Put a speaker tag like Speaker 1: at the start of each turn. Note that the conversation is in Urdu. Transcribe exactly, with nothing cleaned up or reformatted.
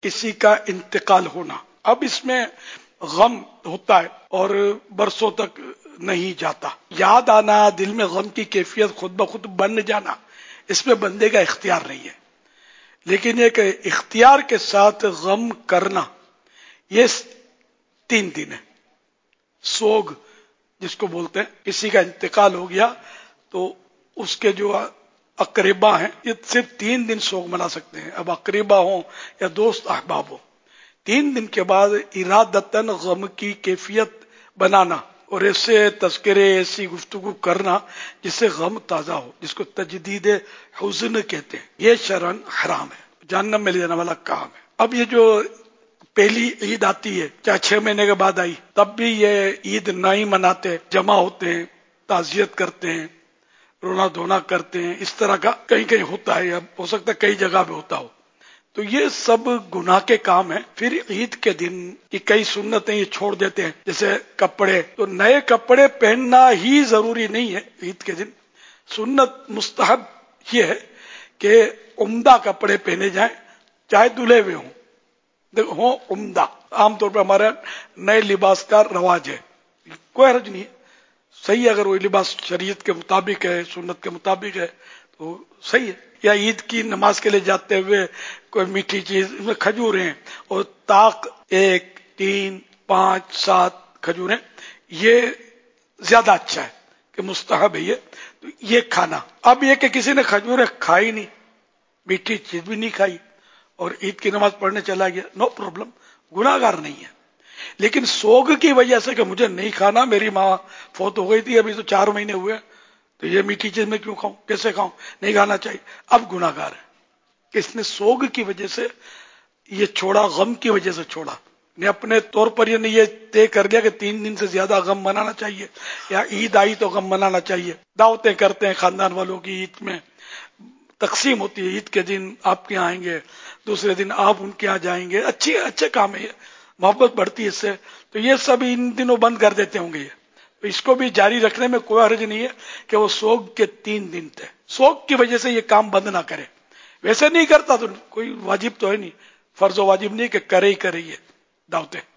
Speaker 1: کسی کا انتقال ہونا، اب اس میں غم ہوتا ہے اور برسوں تک نہیں جاتا. یاد آنا، دل میں غم کی کیفیت خود بخود بن جانا، اس میں بندے کا اختیار نہیں ہے. لیکن ایک اختیار کے ساتھ غم کرنا، یہ تین دن ہے. سوگ جس کو بولتے ہیں، کسی کا انتقال ہو گیا تو اس کے جو اقربا ہیں یہ صرف تین دن سوگ منا سکتے ہیں. اب اقربا ہوں یا دوست احباب ہوں، تین دن کے بعد ارادتاً غم کی کیفیت بنانا اور ایسے تذکرے، ایسی گفتگو کرنا جس سے غم تازہ ہو، جس کو تجدید حزن کہتے ہیں، یہ شرعاً حرام ہے، جہنم میں لے جانے والا کام ہے. اب یہ جو پہلی عید آتی ہے، چاہے چھ مہینے کے بعد آئی، تب بھی یہ عید نہ ہی مناتے، جمع ہوتے ہیں، تعزیت کرتے ہیں، رونا دھونا کرتے ہیں. اس طرح کا کہیں کہیں ہوتا ہے، اب ہو سکتا ہے کئی جگہ پہ ہوتا ہو. تو یہ سب گناہ کے کام ہیں. پھر عید کے دن کی کئی سنتیں یہ چھوڑ دیتے ہیں، جیسے کپڑے. تو نئے کپڑے پہننا ہی ضروری نہیں ہے عید کے دن. سنت مستحب یہ ہے کہ عمدہ کپڑے پہنے جائیں، چاہے دلہے ہوئے ہوں، دیکھو ہوں عمدہ. عام طور پہ ہمارے نئے لباس کا رواج ہے، کوئی حرج نہیں ہے، صحیح ہے. اگر وہ لباس شریعت کے مطابق ہے، سنت کے مطابق ہے تو صحیح ہے. یا عید کی نماز کے لیے جاتے ہوئے کوئی میٹھی چیز، اس میں کھجور ہیں اور طاق ایک تین پانچ سات کھجوریں، یہ زیادہ اچھا ہے کہ مستحب ہے یہ. تو یہ کھانا، اب یہ کہ کسی نے کھجوریں کھائی نہیں، میٹھی چیز بھی نہیں کھائی اور عید کی نماز پڑھنے چلا گیا، نو پرابلم، گناہ گار نہیں ہے. لیکن سوگ کی وجہ سے کہ مجھے نہیں کھانا، میری ماں فوت ہو گئی تھی ابھی تو چار مہینے ہوئے، تو یہ میٹھی چیز میں کیوں کھاؤں، کیسے کھاؤں، نہیں کھانا چاہیے، اب گناہ گار ہے کہ اس نے سوگ کی وجہ سے یہ چھوڑا، غم کی وجہ سے چھوڑا. نے اپنے طور پر یہ نہیں یہ طے کر لیا کہ تین دن سے زیادہ غم منانا چاہیے یا عید آئی تو غم منانا چاہیے. دعوتیں کرتے ہیں خاندان والوں کی، عید میں تقسیم ہوتی ہے، عید کے دن آپ کے یہاں آئیں گے، دوسرے دن آپ ان کے یہاں جائیں گے، اچھی اچھے کام ہے یہ، محبت بڑھتی ہے اس سے. تو یہ سب ان دنوں بند کر دیتے ہوں گے یہ. تو اس کو بھی جاری رکھنے میں کوئی حرج نہیں ہے کہ وہ سوگ کے تین دن تھے، سوگ کی وجہ سے یہ کام بند نہ کرے. ویسے نہیں کرتا تو کوئی واجب تو ہے نہیں، فرض و واجب نہیں کہ کرے ہی کرے یہ دعوتیں.